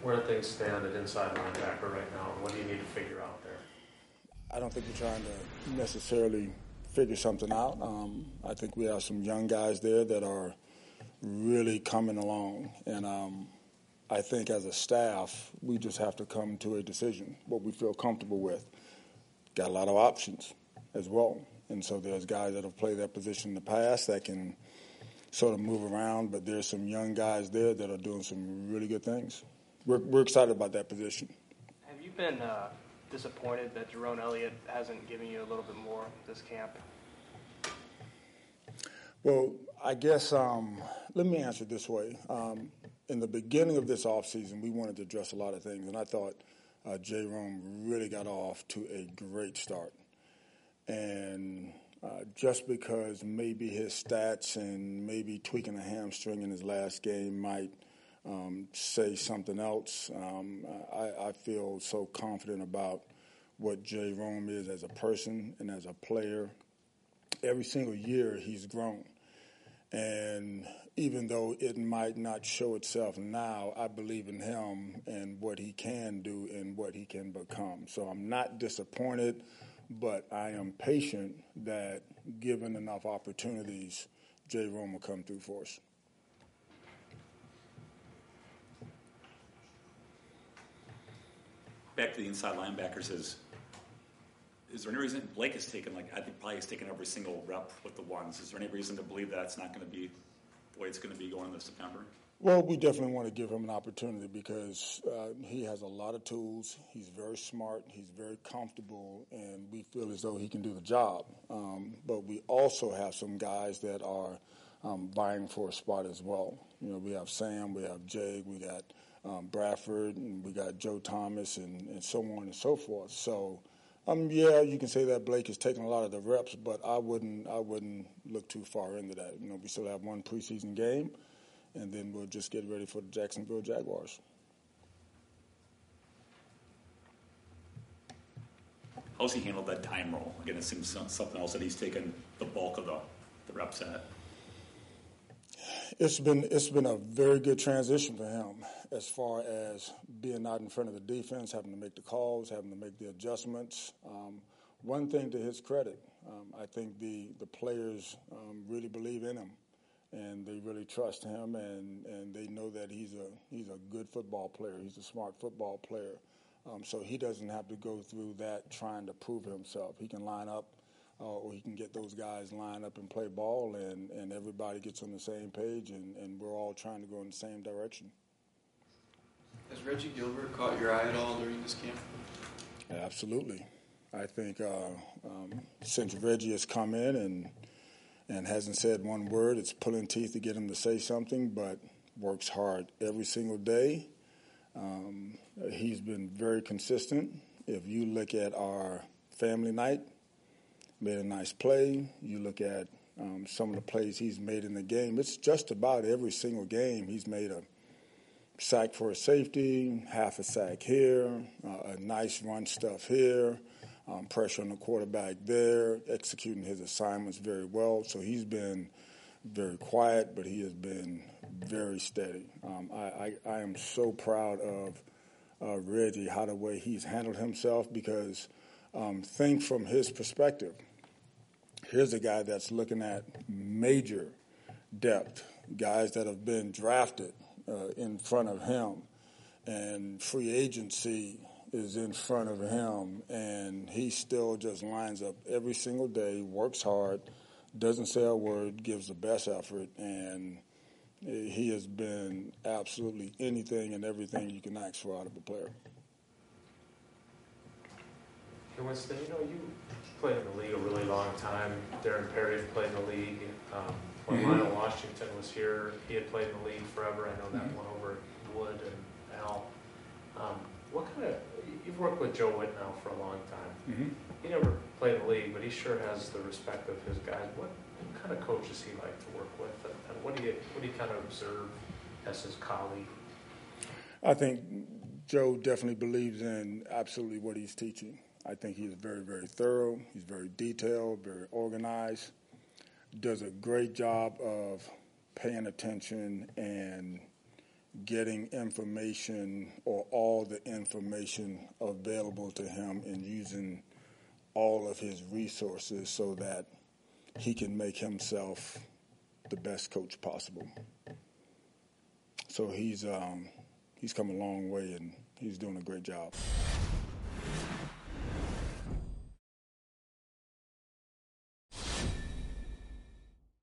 Where do things stand at inside linebacker right now, and what do you need to figure out there? I don't think we're trying to necessarily figure something out. I think we have some young guys there that are really coming along, and I think as a staff, we just have to come to a decision, what we feel comfortable with. Got a lot of options as well, and so there's guys that have played that position in the past that can sort of move around, but there's some young guys there that are doing some really good things. We're excited about that position. Have you been disappointed that Jerome Elliott hasn't given you a little bit more this camp? Well, I guess let me answer it this way. In the beginning of this offseason, we wanted to address a lot of things, and I thought Jerome really got off to a great start. And just because maybe his stats and maybe tweaking a hamstring in his last game might say something else, I feel so confident about what Jerome is as a person and as a player. Every single year he's grown. And even though it might not show itself now, I believe in him and what he can do and what he can become. So I'm not disappointed, but I am patient that given enough opportunities, Jerome will come through for us. Back to the inside linebackers, is there any reason Blake has taken, I think probably has taken every single rep with the ones. Is there any reason to believe that's not going to be the way it's going to be going into September? Well, we definitely want to give him an opportunity because he has a lot of tools. He's very smart. He's very comfortable, and we feel as though he can do the job. But we also have some guys that are vying for a spot as well. You know, we have Sam, we have Jake, we got Bradford, and we got Joe Thomas, and so on and so forth. So, yeah, you can say that Blake has taken a lot of the reps, but I wouldn't look too far into that. You know, we still have one preseason game, and then we'll just get ready for the Jacksonville Jaguars. How's he handled that time role? Again, it seems something else that he's taken the bulk of the reps at. It's been a very good transition for him as far as being out in front of the defense, having to make the calls, having to make the adjustments. One thing to his credit, I think the players really believe in him, and they really trust him, and they know that he's a good football player. He's a smart football player. So he doesn't have to go through that trying to prove himself. He can line up or he can get those guys lined up and play ball, and everybody gets on the same page, and we're all trying to go in the same direction. Has Reggie Gilbert caught your eye at all during this camp? Absolutely. I think since Reggie has come in and hasn't said one word, it's pulling teeth to get him to say something, but works hard every single day. He's been very consistent. If you look at our family night, made a nice play. You look at some of the plays he's made in the game. It's just about every single game he's made a sack for a safety, half a sack here, a nice run stuff here, pressure on the quarterback there, executing his assignments very well. So he's been very quiet, but he has been very steady. I am so proud of Reggie, how the way he's handled himself, because think from his perspective. Here's a guy that's looking at major depth, guys that have been drafted in front of him, and free agency is in front of him, and he still just lines up every single day, works hard, doesn't say a word, gives the best effort, and he has been absolutely anything and everything you can ask for out of a player. And Winston, you played in the league a really long time. Darren Perry had played in the league. When Lionel Washington was here, he had played in the league forever. I know that one over at Wood and Al. You've worked with Joe Whitt now for a long time. Mm-hmm. He never played in the league, but he sure has the respect of his guys. What kind of coach is he like to work with, and what do you kind of observe as his colleague? I think Joe definitely believes in absolutely what he's teaching. I think he's very, very thorough. He's very detailed, very organized. Does a great job of paying attention and getting information or all the information available to him and using all of his resources so that he can make himself the best coach possible. So he's come a long way, and he's doing a great job.